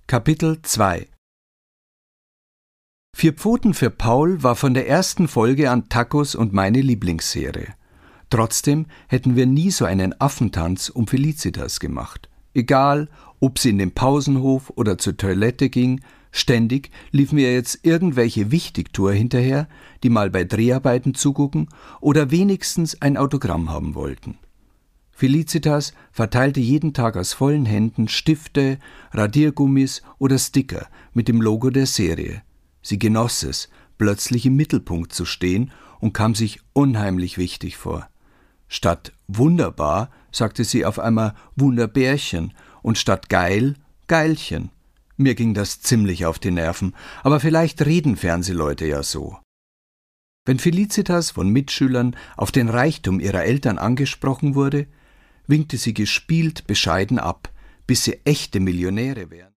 Kapitel 2 Vier Pfoten für Paul war von der ersten Folge an Tacos und meine Lieblingsserie. Trotzdem hätten wir nie so einen Affentanz um Felicitas gemacht. Egal, ob sie in den Pausenhof oder zur Toilette ging, ständig liefen wir jetzt irgendwelche Wichtigtour hinterher, die mal bei Dreharbeiten zugucken oder wenigstens ein Autogramm haben wollten. Felicitas verteilte jeden Tag aus vollen Händen Stifte, Radiergummis oder Sticker mit dem Logo der Serie. Sie genoss es, plötzlich im Mittelpunkt zu stehen und kam sich unheimlich wichtig vor. Statt wunderbar sagte sie auf einmal Wunderbärchen und statt geil, Geilchen. Mir ging das ziemlich auf die Nerven, aber vielleicht reden Fernsehleute ja so. Wenn Felicitas von Mitschülern auf den Reichtum ihrer Eltern angesprochen wurde, winkte sie gespielt bescheiden ab, bis sie echte Millionäre wären.